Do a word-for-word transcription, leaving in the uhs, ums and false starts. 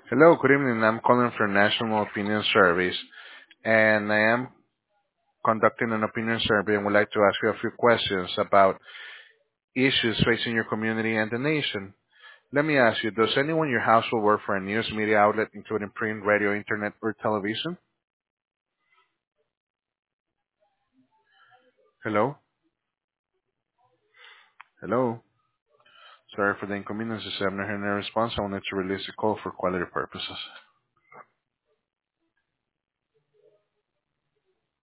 Hello, good evening. I'm calling from National Opinion Service, and I am conducting an opinion survey and would like to ask you a few questions about issues facing your community and the nation. Let me ask you, does anyone in your household work for a news media outlet, including print, radio, internet, or television? Hello? Hello? Sorry for the inconvenience. I'm not hearing a response. I wanted to release the call for quality purposes.